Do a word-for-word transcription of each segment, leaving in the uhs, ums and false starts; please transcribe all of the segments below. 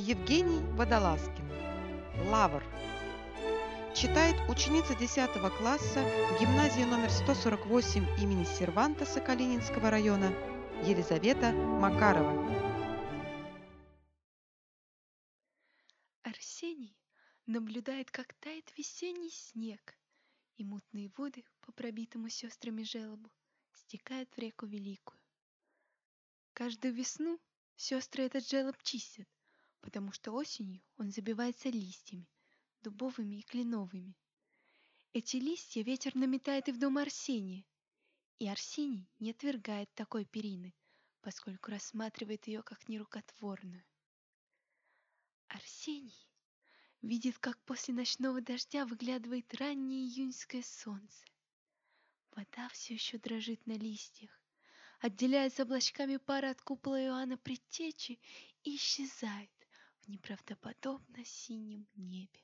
Евгений Водолазкин. Лавр. Читает ученица десятого класса гимназии номер сто сорок восемь имени Сервантеса Калининского района Елизавета Макарова. Арсений наблюдает, как тает весенний снег, и мутные воды по пробитому сестрами желобу стекают в реку Великую. Каждую весну сестры этот желоб чистят, потому что осенью он забивается листьями, дубовыми и кленовыми. Эти листья ветер наметает и в дом Арсения, и Арсений не отвергает такой перины, поскольку рассматривает ее как нерукотворную. Арсений видит, как после ночного дождя выглядывает раннее июньское солнце. Вода все еще дрожит на листьях, отделяется облачками пара от купола Иоанна Предтечи и исчезает в неправдоподобно синем небе.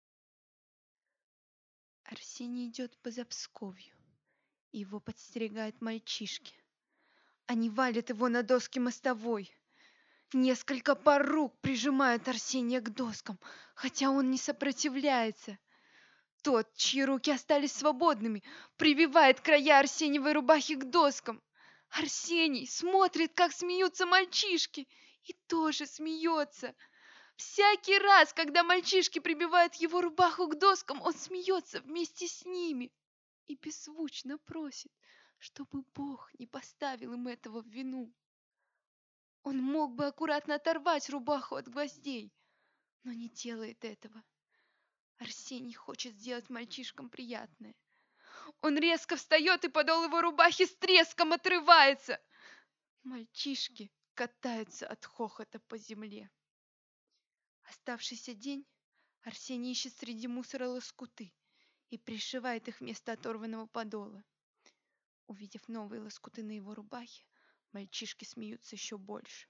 Арсений идет по Запсковью, и его подстерегают мальчишки. Они валят его на доски мостовой. Несколько пар рук прижимают Арсения к доскам, хотя он не сопротивляется. Тот, чьи руки остались свободными, прививает края Арсеньевой рубахи к доскам. Арсений смотрит, как смеются мальчишки, и тоже смеется. Всякий раз, когда мальчишки прибивают его рубаху к доскам, он смеется вместе с ними и беззвучно просит, чтобы Бог не поставил им этого в вину. Он мог бы аккуратно оторвать рубаху от гвоздей, но не делает этого. Арсений хочет сделать мальчишкам приятное. Он резко встает, и подол его рубахи с треском отрывается. Мальчишки катаются от хохота по земле. Оставшийся день Арсений ищет среди мусора лоскуты и пришивает их вместо оторванного подола. Увидев новые лоскуты на его рубахе, мальчишки смеются еще больше.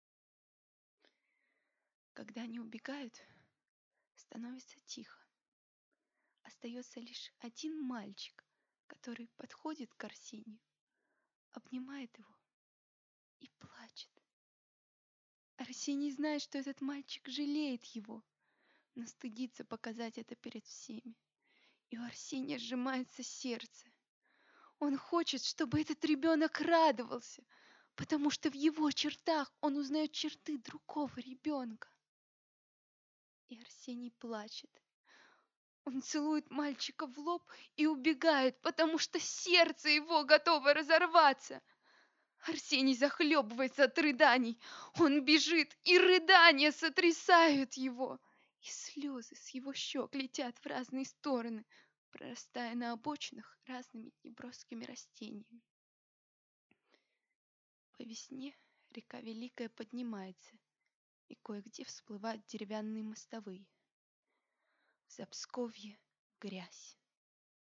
Когда они убегают, становится тихо. Остается лишь один мальчик, который подходит к Арсению, обнимает его и плачет. Арсений знает, что этот мальчик жалеет его, но стыдится показать это перед всеми. И у Арсения сжимается сердце. Он хочет, чтобы этот ребенок радовался, потому что в его чертах он узнает черты другого ребенка. И Арсений плачет. Он целует мальчика в лоб и убегает, потому что сердце его готово разорваться. Арсений захлебывается от рыданий. Он бежит, и рыдания сотрясают его. И слезы с его щек летят в разные стороны, прорастая на обочинах разными неброскими растениями. По весне река Великая поднимается, и кое-где всплывают деревянные мостовые. В Запсковье грязь.